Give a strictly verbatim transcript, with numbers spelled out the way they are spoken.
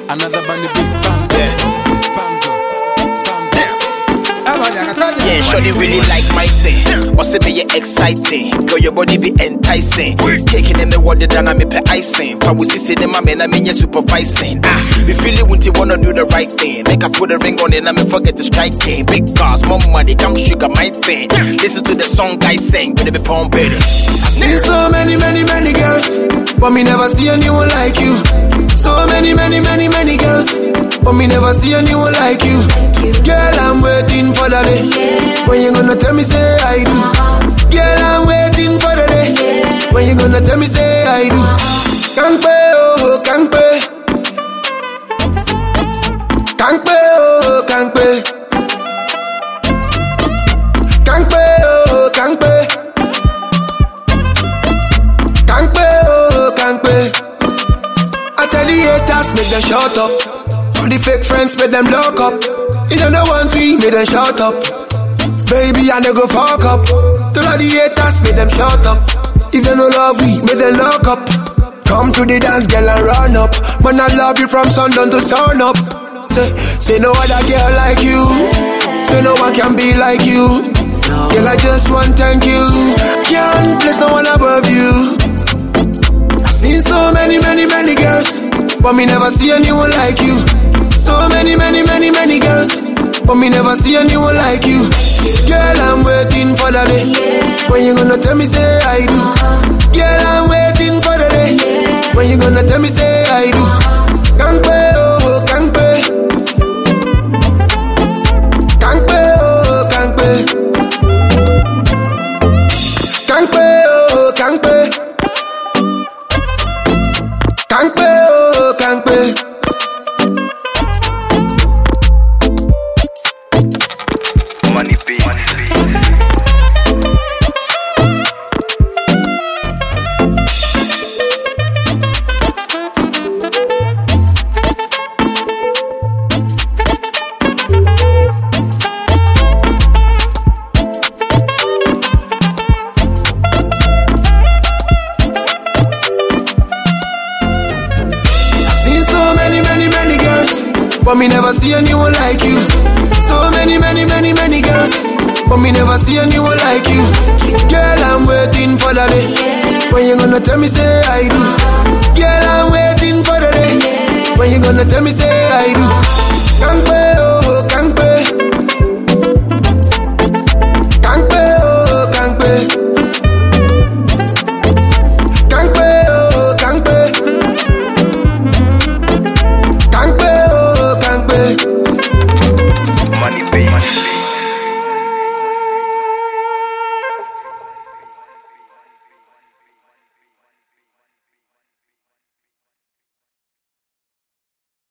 Another bunny big bang. Yeah. Bango. Bango. Yeah, shorty really like my thing. What's it be exciting? Girl, your body be enticing. Taking them the water down and me pay icing. For we see them, I mean, I mean, you're supervising. Ah, we feel it when you wanna do the right thing. Make I put a ring on it and me forget to striking. Big cars, more money, come sugar my thing. Listen to the song I sing, but it be pound better. Seen so many, many, many girls, but me never see anyone like you. So many, many, many, many girls, but me never see anyone like you. Girl, I'm waiting for the day when you gonna tell me say I do. Girl, I'm waiting for the day when you gonna tell me say I do. Can't pay, oh, can't pay. Can't pay, oh, can't pay. Can't pay, oh, can't pay. Can't pay, oh, can't pay. I tell the haters, make them shut up. All the fake friends, make them lock up. You don't know one thing, make them shut up. Baby, I never go fuck up. Tell all the haters, make them shut up. If they no love we, make them lock up. Come to the dance, girl, and run up. Man, I love you from sundown to sun up. Say, say no other girl like you. Say no one can be like you. Girl, I just want thank you. Can't place no one above you. I've seen so many, many, many girls, but me never see anyone like you. So many, many, many, many girls, but me never see anyone like you. Girl, I'm waiting for the day when you gonna tell me say I do. Girl, I'm waiting for the day when you gonna tell me say I do. Can't pay, oh, can't pay. Can't pay, oh, can't pay. Can't pay, oh, can't pay. Can't pay, oh, can't pay. Money be. But me never see anyone like you. So many, many, many, many girls, but me never see anyone like you. Girl, I'm waiting for the day when you gonna tell me say I do. Girl, I'm waiting for the day when you gonna tell me say I do.